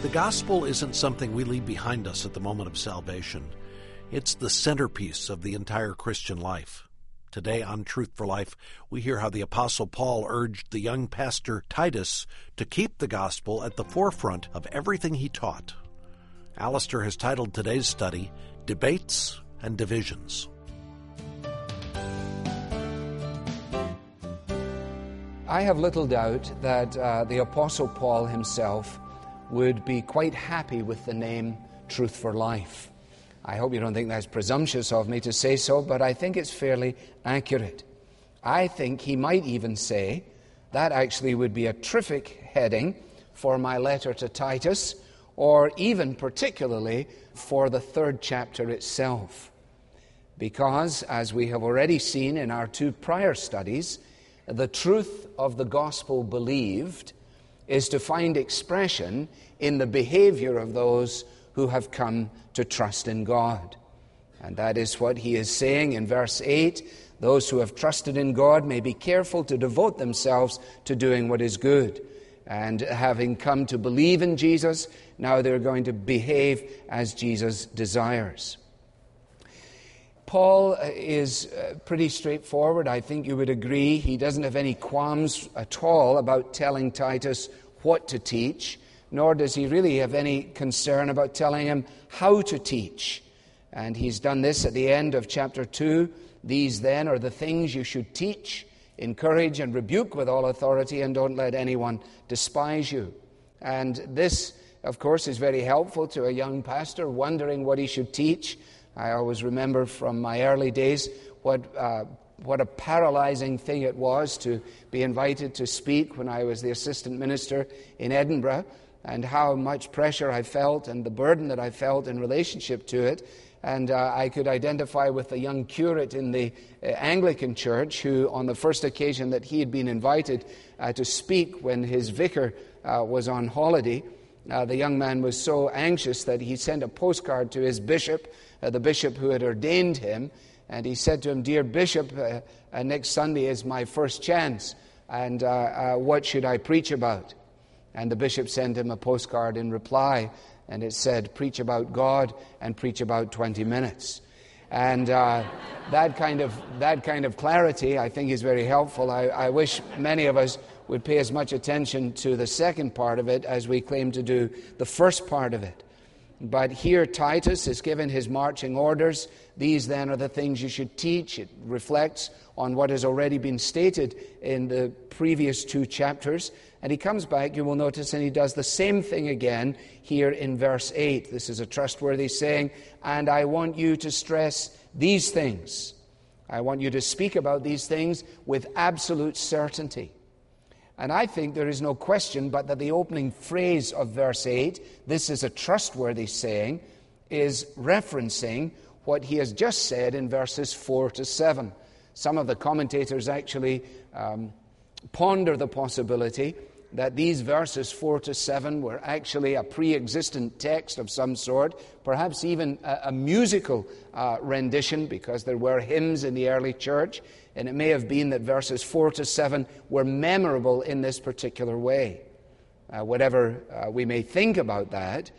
The gospel isn't something we leave behind us at the moment of salvation. It's the centerpiece of the entire Christian life. Today on Truth for Life, we hear how the Apostle Paul urged the young pastor Titus to keep the gospel at the forefront of everything he taught. Alistair has titled today's study, Debates and Divisions. I have little doubt that the Apostle Paul himself would be quite happy with the name Truth for Life. I hope you don't think that's presumptuous of me to say so, but I think it's fairly accurate. I think he might even say that actually would be a terrific heading for my letter to Titus, or even particularly for the third chapter itself. Because, as we have already seen in our two prior studies, the truth of the gospel believed is to find expression in the behavior of those who have come to trust in God. And that is what he is saying in verse 8. Those who have trusted in God may be careful to devote themselves to doing what is good. And having come to believe in Jesus, now they're going to behave as Jesus desires. Paul is pretty straightforward. I think you would agree. He doesn't have any qualms at all about telling Titus what to teach, nor does he really have any concern about telling him how to teach. And he's done this at the end of chapter 2. These then are the things you should teach, encourage and rebuke with all authority, and don't let anyone despise you. And this, of course, is very helpful to a young pastor wondering what he should teach. I always remember from my early days what a paralyzing thing it was to be invited to speak when I was the assistant minister in Edinburgh, and how much pressure I felt and the burden that I felt in relationship to it. And I could identify with the young curate in the Anglican church who, on the first occasion that he had been invited to speak when his vicar was on holiday, the young man was so anxious that he sent a postcard to his bishop, the bishop who had ordained him, and he said to him, "Dear Bishop, next Sunday is my first chance, and what should I preach about?" And the bishop sent him a postcard in reply, and it said, "Preach about God and preach about 20 minutes." And that kind of clarity, I think, is very helpful. I wish many of us would pay as much attention to the second part of it as we claim to do the first part of it. But here Titus is given his marching orders. These then are the things you should teach. It reflects on what has already been stated in the previous two chapters. And he comes back, you will notice, and he does the same thing again here in verse 8. This is a trustworthy saying, and I want you to stress these things. I want you to speak about these things with absolute certainty. And I think there is no question but that the opening phrase of verse 8, this is a trustworthy saying, is referencing what he has just said in verses 4 to 7. Some of the commentators actually ponder the possibility that these verses 4 to 7 were actually a pre-existent text of some sort, perhaps even a musical rendition, because there were hymns in the early church, and it may have been that verses 4 to 7 were memorable in this particular way. Whatever we may think about that,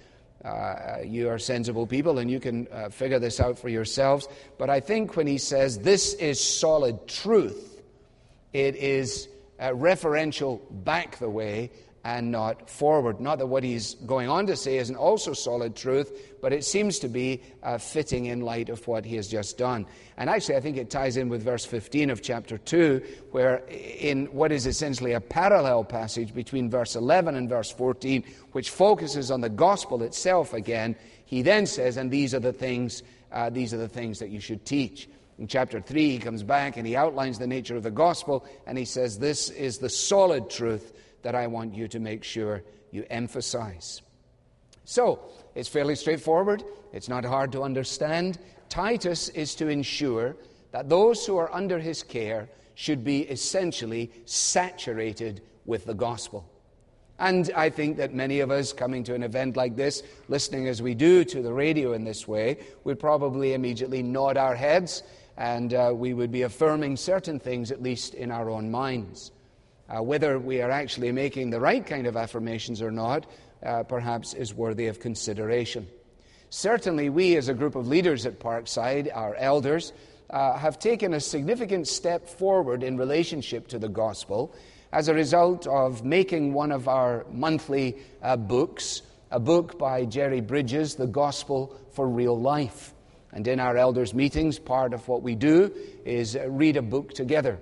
you are sensible people and you can figure this out for yourselves, but I think when he says this is solid truth, it is referential back the way and not forward. Not that what he's going on to say isn't also solid truth, but it seems to be fitting in light of what he has just done. And actually, I think it ties in with verse 15 of chapter 2, where in what is essentially a parallel passage between verse 11 and verse 14, which focuses on the gospel itself again, he then says, and these are the things that you should teach. In chapter 3, he comes back and he outlines the nature of the gospel, and he says, this is the solid truth that I want you to make sure you emphasize. So, it's fairly straightforward. It's not hard to understand. Titus is to ensure that those who are under his care should be essentially saturated with the gospel. And I think that many of us coming to an event like this, listening as we do to the radio in this way, would probably immediately nod our heads, and we would be affirming certain things, at least in our own minds. Whether we are actually making the right kind of affirmations or not, perhaps is worthy of consideration. Certainly, we as a group of leaders at Parkside, our elders, have taken a significant step forward in relationship to the gospel as a result of making one of our monthly books, a book by Jerry Bridges, The Gospel for Real Life. And in our elders' meetings, part of what we do is read a book together.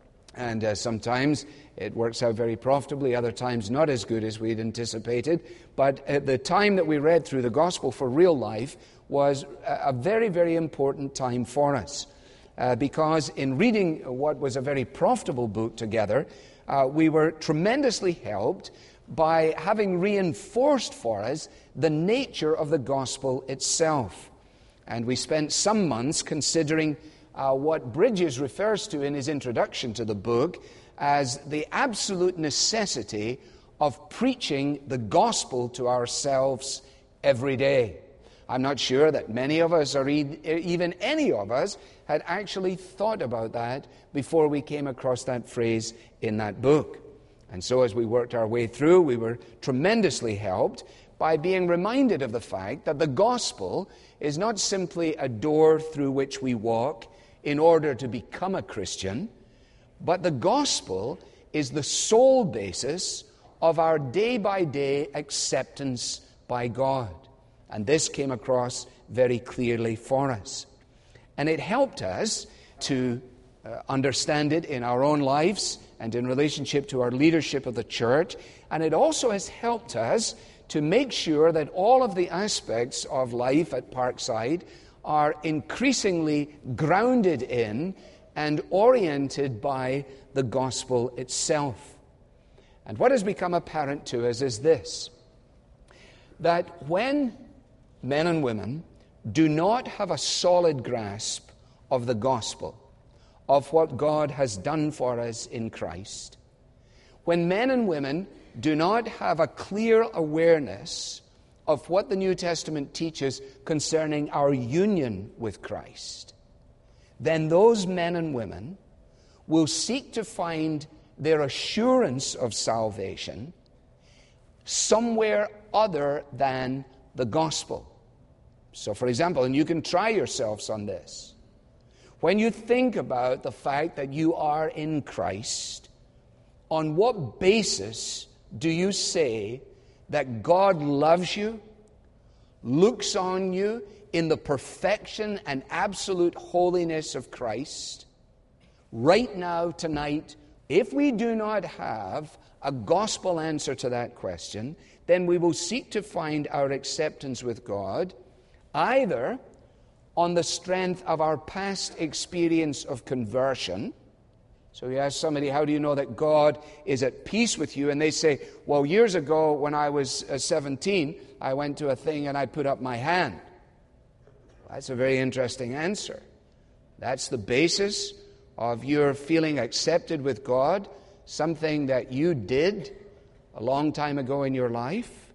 And sometimes it works out very profitably, other times not as good as we'd anticipated. But at the time that we read through the Gospel for Real Life was a very, very important time for us. Because in reading what was a very profitable book together, we were tremendously helped by having reinforced for us the nature of the gospel itself. And we spent some months considering what Bridges refers to in his introduction to the book as the absolute necessity of preaching the gospel to ourselves every day. I'm not sure that many of us, or even any of us, had actually thought about that before we came across that phrase in that book. And so as we worked our way through, we were tremendously helped by being reminded of the fact that the gospel is not simply a door through which we walk in order to become a Christian, but the gospel is the sole basis of our day-by-day acceptance by God. And this came across very clearly for us. And it helped us to understand it in our own lives and in relationship to our leadership of the church. And it also has helped us to make sure that all of the aspects of life at Parkside are increasingly grounded in and oriented by the gospel itself. And what has become apparent to us is this, that when men and women do not have a solid grasp of the gospel, of what God has done for us in Christ, when men and women do not have a clear awareness of what the New Testament teaches concerning our union with Christ, then those men and women will seek to find their assurance of salvation somewhere other than the gospel. So, for example, and you can try yourselves on this, when you think about the fact that you are in Christ, on what basis do you say that God loves you, looks on you in the perfection and absolute holiness of Christ? Right now, tonight, if we do not have a gospel answer to that question, then we will seek to find our acceptance with God either on the strength of our past experience of conversion. So you ask somebody, how do you know that God is at peace with you? And they say, well, years ago when I was 17, I went to a thing and I put up my hand. Well, that's a very interesting answer. That's the basis of your feeling accepted with God, something that you did a long time ago in your life.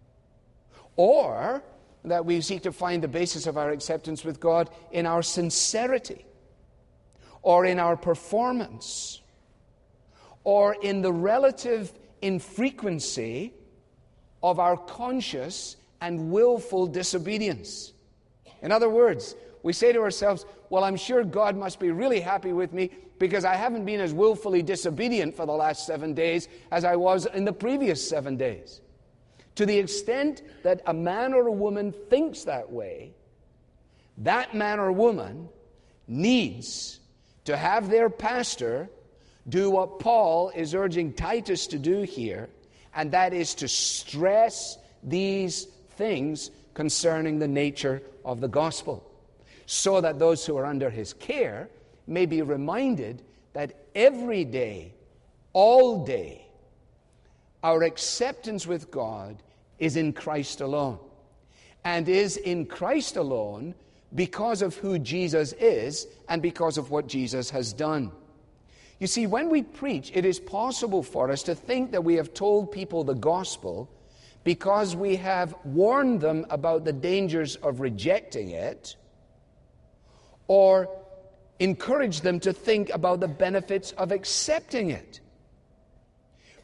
Or that we seek to find the basis of our acceptance with God in our sincerity, or in our performance, or in the relative infrequency of our conscious and willful disobedience. In other words, we say to ourselves, well, I'm sure God must be really happy with me because I haven't been as willfully disobedient for the last 7 days as I was in the previous 7 days. To the extent that a man or a woman thinks that way, that man or woman needs to have their pastor do what Paul is urging Titus to do here, and that is to stress these things concerning the nature of the gospel, so that those who are under his care may be reminded that every day, all day, our acceptance with God is in Christ alone, and is in Christ alone because of who Jesus is and because of what Jesus has done. You see, when we preach, it is possible for us to think that we have told people the gospel because we have warned them about the dangers of rejecting it, or encourage them to think about the benefits of accepting it.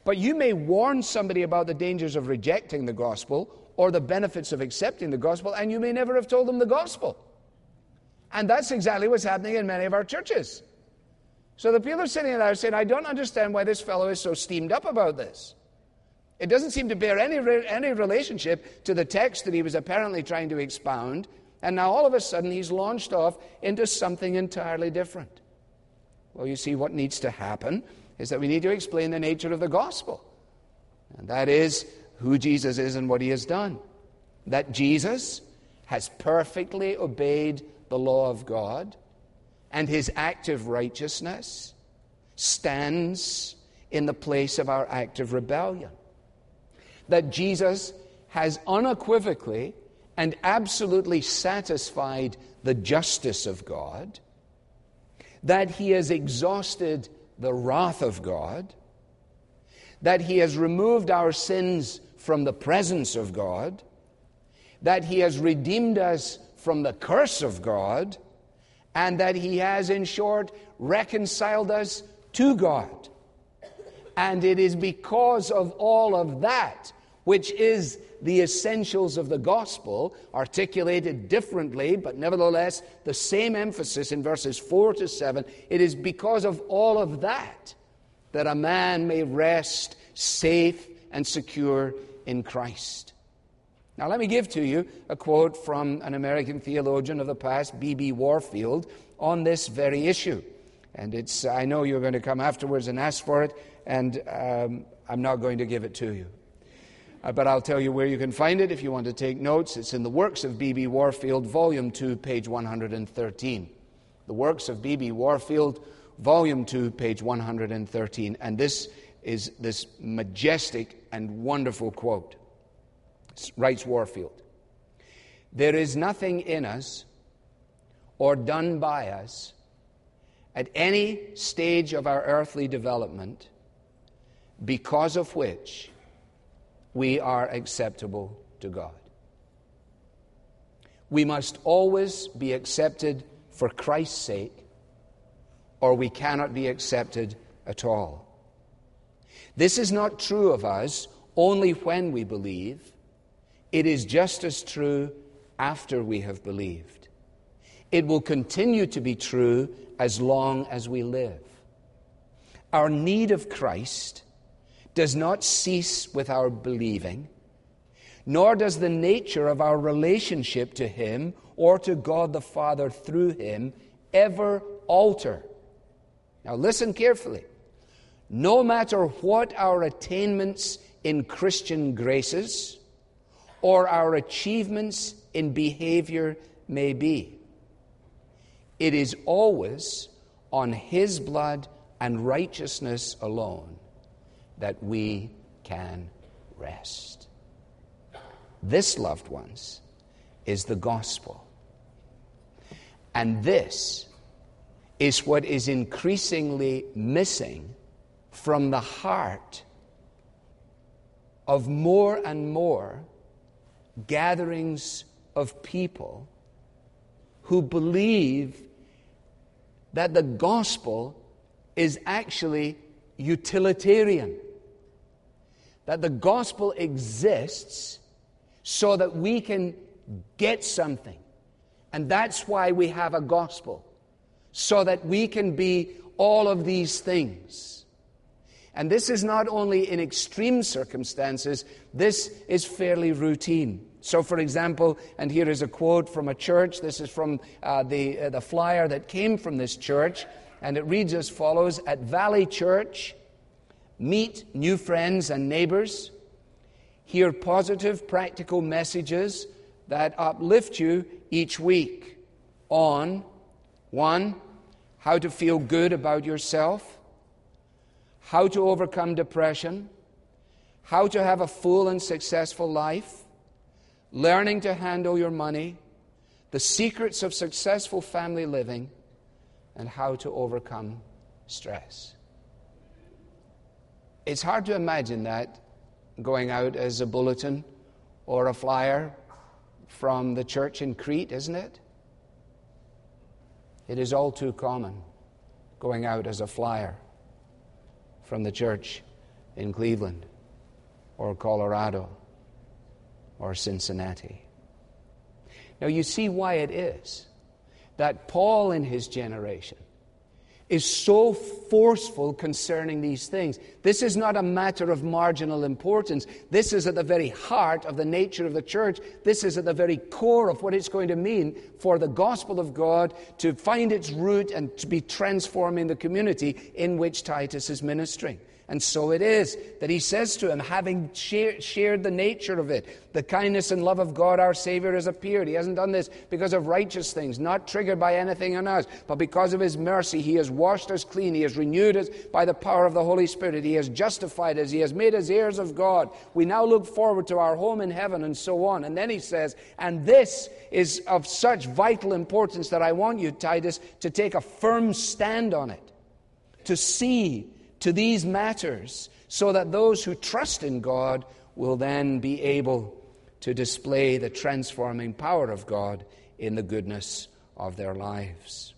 But you may warn somebody about the dangers of rejecting the gospel or the benefits of accepting the gospel, and you may never have told them the gospel. And that's exactly what's happening in many of our churches. So the people are sitting there saying, I don't understand why this fellow is so steamed up about this. It doesn't seem to bear any relationship to the text that he was apparently trying to expound, and now all of a sudden he's launched off into something entirely different. Well, you see, what needs to happen is that we need to explain the nature of the gospel. And that is who Jesus is and what he has done. That Jesus has perfectly obeyed the law of God, and his active righteousness stands in the place of our active rebellion. That Jesus has unequivocally and absolutely satisfied the justice of God, that he has exhausted the wrath of God, that he has removed our sins from the presence of God, that he has redeemed us from the curse of God, and that he has, in short, reconciled us to God. And it is because of all of that, which is the essentials of the gospel, articulated differently, but nevertheless the same emphasis in verses 4 to 7. It is because of all of that that a man may rest safe and secure in Christ. Now let me give to you a quote from an American theologian of the past, B.B. Warfield, on this very issue. And I know you're going to come afterwards and ask for it, and I'm not going to give it to you. But I'll tell you where you can find it if you want to take notes. It's in the Works of B.B. Warfield, Volume 2, page 113. The Works of B.B. Warfield, Volume 2, page 113. And this is this majestic and wonderful quote. Writes Warfield, "There is nothing in us or done by us at any stage of our earthly development because of which we are acceptable to God. We must always be accepted for Christ's sake, or we cannot be accepted at all. This is not true of us only when we believe. It is just as true after we have believed. It will continue to be true as long as we live. Our need of Christ does not cease with our believing, nor does the nature of our relationship to Him or to God the Father through Him ever alter." Now listen carefully. "No matter what our attainments in Christian graces or our achievements in behavior may be, it is always on His blood and righteousness alone that we can rest." This, loved ones, is the gospel. And this is what is increasingly missing from the heart of more and more gatherings of people who believe that the gospel is actually utilitarian. That the gospel exists so that we can get something. And that's why we have a gospel. So that we can be all of these things. And this is not only in extreme circumstances, this is fairly routine. So, for example, and here is a quote from a church. This is from the flyer that came from this church. And it reads as follows: "At Valley Church, meet new friends and neighbors. Hear positive, practical messages that uplift you each week on 1. How to feel good about yourself, how to overcome depression, how to have a full and successful life, learning to handle your money, the secrets of successful family living, and how to overcome stress." It's hard to imagine that going out as a bulletin or a flyer from the church in Crete, isn't it? It is all too common going out as a flyer from the church in Cleveland or Colorado or Cincinnati. Now you see why it is that Paul in his generation is so forceful concerning these things. This is not a matter of marginal importance. This is at the very heart of the nature of the church. This is at the very core of what it's going to mean for the gospel of God to find its root and to be transforming the community in which Titus is ministering. And so it is that he says to him, having shared the nature of it, the kindness and love of God our Savior has appeared. He hasn't done this because of righteous things, not triggered by anything in us, but because of His mercy. He has washed us clean. He has renewed us by the power of the Holy Spirit. He has justified us. He has made us heirs of God. We now look forward to our home in heaven, and so on. And then he says, and this is of such vital importance that I want you, Titus, to take a firm stand on it, to see to these matters, so that those who trust in God will then be able to display the transforming power of God in the goodness of their lives.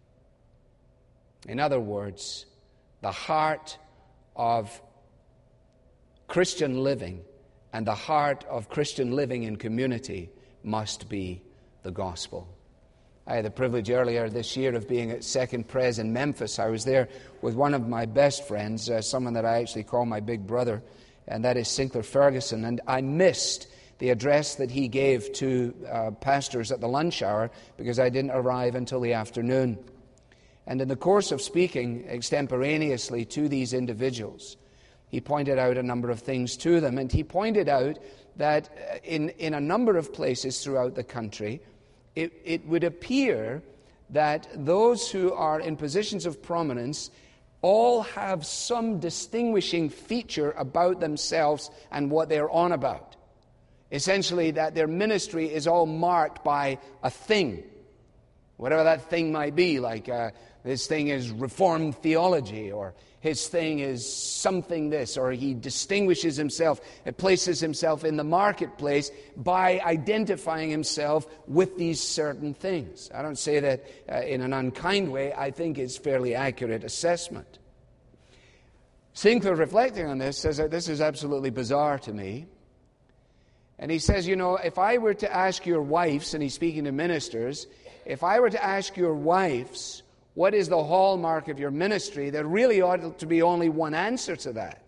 In other words, the heart of Christian living and the heart of Christian living in community must be the gospel. I had the privilege earlier this year of being at Second Pres in Memphis. I was there with one of my best friends, someone that I actually call my big brother, and that is Sinclair Ferguson. And I missed the address that he gave to pastors at the lunch hour because I didn't arrive until the afternoon. And in the course of speaking extemporaneously to these individuals, he pointed out a number of things to them. And he pointed out that in a number of places throughout the country, it would appear that those who are in positions of prominence all have some distinguishing feature about themselves and what they're on about. Essentially, that their ministry is all marked by a thing, whatever that thing might be, like this thing is Reformed theology, or his thing is something this, or he distinguishes himself, it places himself in the marketplace by identifying himself with these certain things. I don't say that in an unkind way. I think it's fairly accurate assessment. Sinclair, reflecting on this, says that this is absolutely bizarre to me. And he says, you know, if I were to ask your wives, and he's speaking to ministers, if I were to ask your wives, what is the hallmark of your ministry, there really ought to be only one answer to that.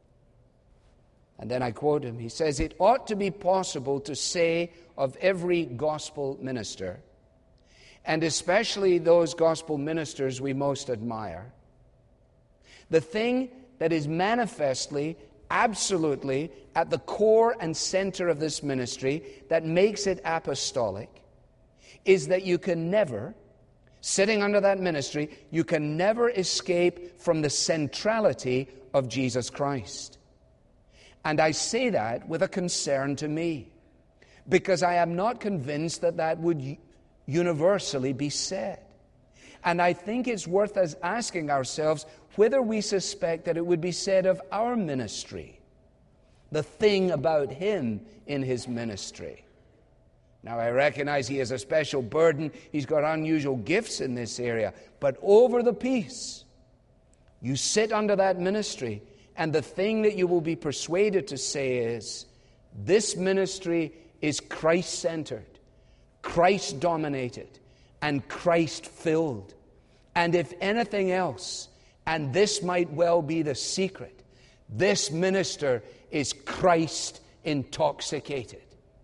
And then I quote him. He says, it ought to be possible to say of every gospel minister, and especially those gospel ministers we most admire, the thing that is manifestly, absolutely at the core and center of this ministry that makes it apostolic is that you can never, sitting under that ministry, you can never escape from the centrality of Jesus Christ. And I say that with a concern to me, because I am not convinced that that would universally be said. And I think it's worth us asking ourselves whether we suspect that it would be said of our ministry, the thing about him in his ministry. Now, I recognize he has a special burden. He's got unusual gifts in this area. But over the piece, you sit under that ministry, and the thing that you will be persuaded to say is, this ministry is Christ-centered, Christ-dominated, and Christ-filled. And if anything else, and this might well be the secret, this minister is Christ-intoxicated,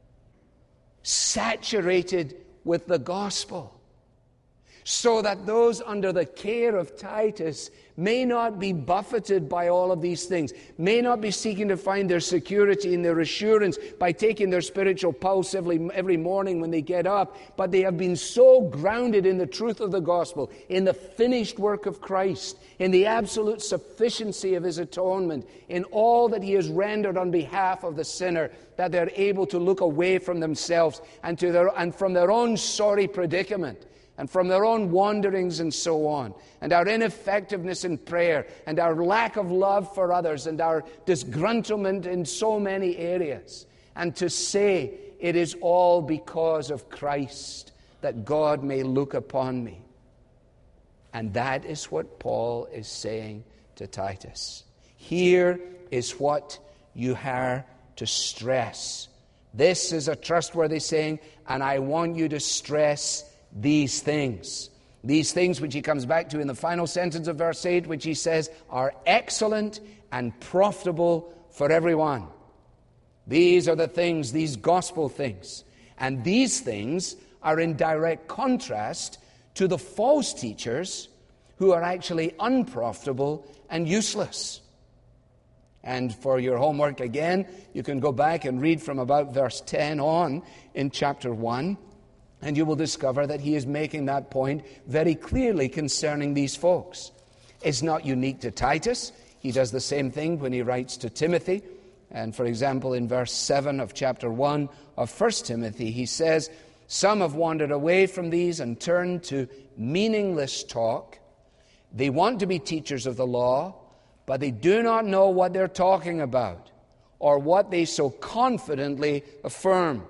saturated with the gospel, so that those under the care of Titus may not be buffeted by all of these things, may not be seeking to find their security and their assurance by taking their spiritual pulse every morning when they get up, but they have been so grounded in the truth of the gospel, in the finished work of Christ, in the absolute sufficiency of his atonement, in all that he has rendered on behalf of the sinner, that they're able to look away from themselves and from their own sorry predicament, and from their own wanderings and so on, and our ineffectiveness in prayer, and our lack of love for others, and our disgruntlement in so many areas, and to say, it is all because of Christ that God may look upon me. And that is what Paul is saying to Titus. Here is what you are to stress. This is a trustworthy saying, and I want you to stress these things. These things which he comes back to in the final sentence of verse 8, which he says are excellent and profitable for everyone. These are the things, these gospel things. And these things are in direct contrast to the false teachers who are actually unprofitable and useless. And for your homework again, you can go back and read from about verse 10 on in chapter 1, and you will discover that he is making that point very clearly concerning these folks. It's not unique to Titus. He does the same thing when he writes to Timothy. And for example, in verse 7 of chapter 1 of 1 Timothy, he says, "Some have wandered away from these and turned to meaningless talk. They want to be teachers of the law, but they do not know what they're talking about or what they so confidently affirm."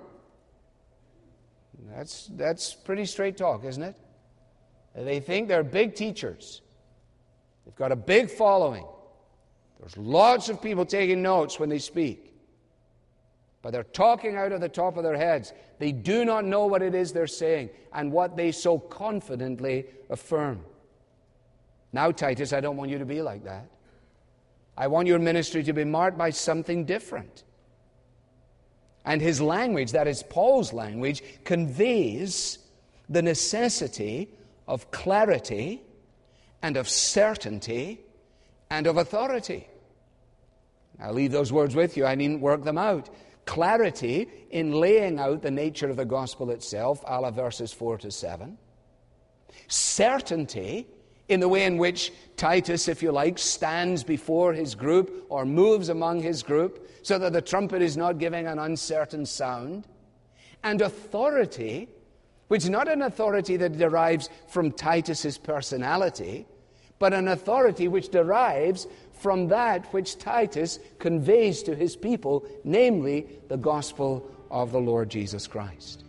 That's pretty straight talk, isn't it? They think they're big teachers. They've got a big following. There's lots of people taking notes when they speak. But they're talking out of the top of their heads. They do not know what it is they're saying and what they so confidently affirm. Now, Titus, I don't want you to be like that. I want your ministry to be marked by something different. And his language, that is Paul's language, conveys the necessity of clarity and of certainty and of authority. I'll leave those words with you. I needn't work them out. Clarity in laying out the nature of the gospel itself, a la verses 4 to 7. Certainty in the way in which Titus, if you like, stands before his group or moves among his group so that the trumpet is not giving an uncertain sound. And authority, which is not an authority that derives from Titus's personality, but an authority which derives from that which Titus conveys to his people, namely the gospel of the Lord Jesus Christ.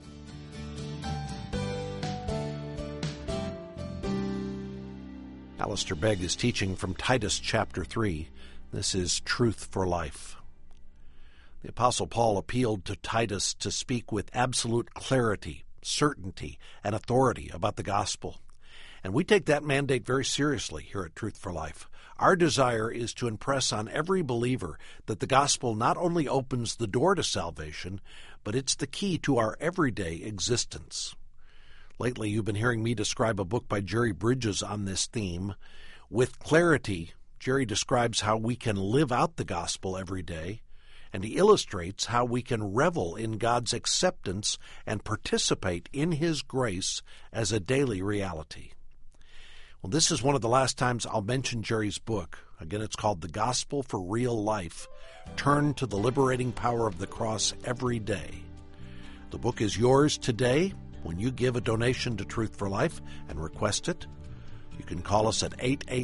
Alistair Begg is teaching from Titus chapter 3. This is Truth for Life. The Apostle Paul appealed to Titus to speak with absolute clarity, certainty, and authority about the gospel. And we take that mandate very seriously here at Truth for Life. Our desire is to impress on every believer that the gospel not only opens the door to salvation, but it's the key to our everyday existence. Lately, you've been hearing me describe a book by Jerry Bridges on this theme. With clarity, Jerry describes how we can live out the gospel every day, and he illustrates how we can revel in God's acceptance and participate in His grace as a daily reality. Well, this is one of the last times I'll mention Jerry's book. Again, it's called The Gospel for Real Life. Turn to the liberating power of the cross every day. The book is yours today when you give a donation to Truth for Life and request it. You can call us at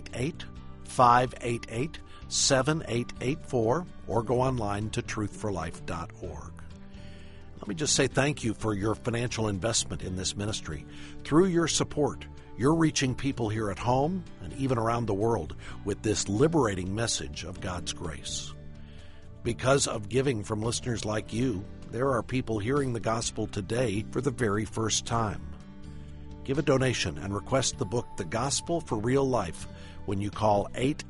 888-588-7884 or go online to truthforlife.org. Let me just say thank you for your financial investment in this ministry. Through your support, you're reaching people here at home and even around the world with this liberating message of God's grace. Because of giving from listeners like you, there are people hearing the gospel today for the very first time. Give a donation and request the book, The Gospel for Real Life, when you call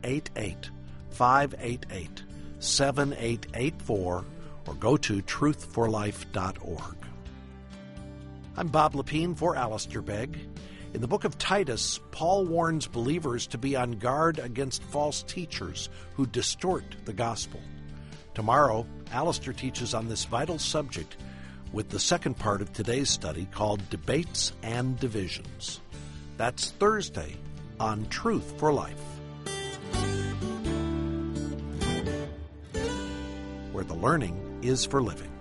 888-588-7884 or go to truthforlife.org. I'm Bob Lepine for Alistair Begg. In the book of Titus, Paul warns believers to be on guard against false teachers who distort the gospel. Tomorrow, Alistair teaches on this vital subject with the second part of today's study called Debates and Divisions. That's Thursday on Truth for Life, where the learning is for living.